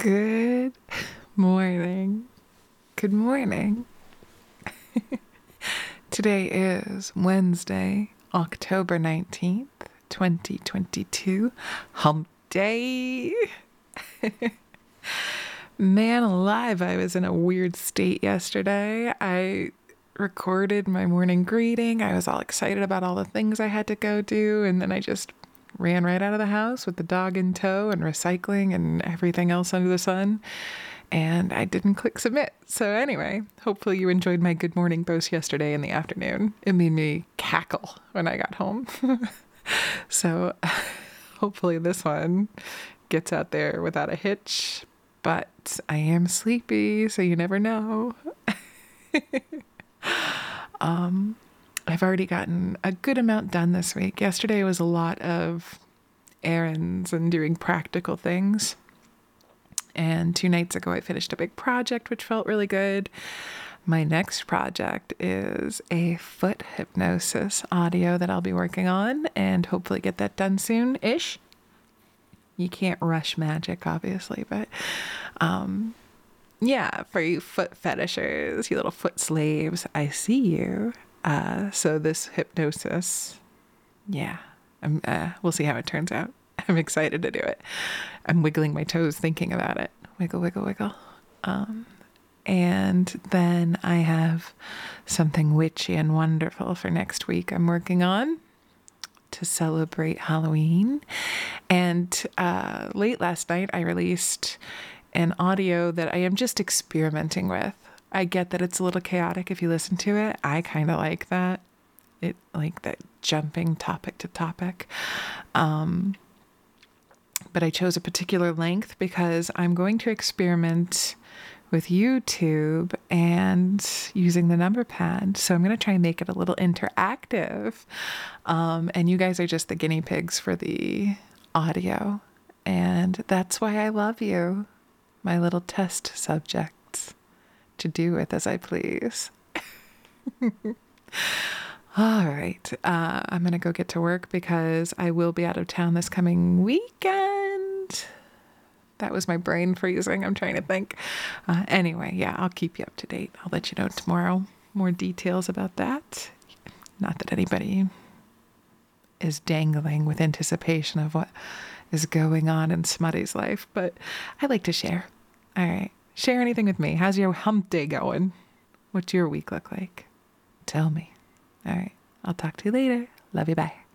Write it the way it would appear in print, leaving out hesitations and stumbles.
Good morning. Good morning. Today is Wednesday, October 19th, 2022. Hump Day. Man alive, I was in a weird state yesterday. I recorded my morning greeting. I was all excited about all the things I had to go do, and then I just ran right out of the house with the dog in tow and recycling and everything else under the sun. And I didn't click submit. So anyway, hopefully you enjoyed my good morning post yesterday in the afternoon. It made me cackle when I got home. So hopefully this one gets out there without a hitch. But I am sleepy, so you never know. I've already gotten a good amount done this week. Yesterday was a lot of errands and doing practical things. And 2 nights ago, I finished a big project, which felt really good. My next project is a foot hypnosis audio that I'll be working on and hopefully get that done soon-ish. You can't rush magic, obviously, but yeah, for you foot fetishers, you little foot slaves, I see you. So this hypnosis, yeah, we'll see how it turns out. I'm excited to do it. I'm wiggling my toes thinking about it. Wiggle, wiggle, wiggle. And then I have something witchy and wonderful for next week I'm working on to celebrate Halloween. And late last night, I released an audio that I am just experimenting with. I get that it's a little chaotic if you listen to it. I kind of like that. It like that jumping topic to topic. But I chose a particular length because I'm going to experiment with YouTube and using the number pad. So I'm going to try and make it a little interactive. And you guys are just the guinea pigs for the audio. And that's why I love you, my little test subjects, to do with as I please. All right. I'm going to go get to work because I will be out of town this coming weekend. That was my brain freezing. I'm trying to think. Anyway, yeah, I'll keep you up to date. I'll let you know tomorrow more details about that. Not that anybody is dangling with anticipation of what is going on in Smutty's life, but I like to share. All right. Share anything with me. How's your hump day going? What's your week look like? Tell me. All right. I'll talk to you later. Love you. Bye.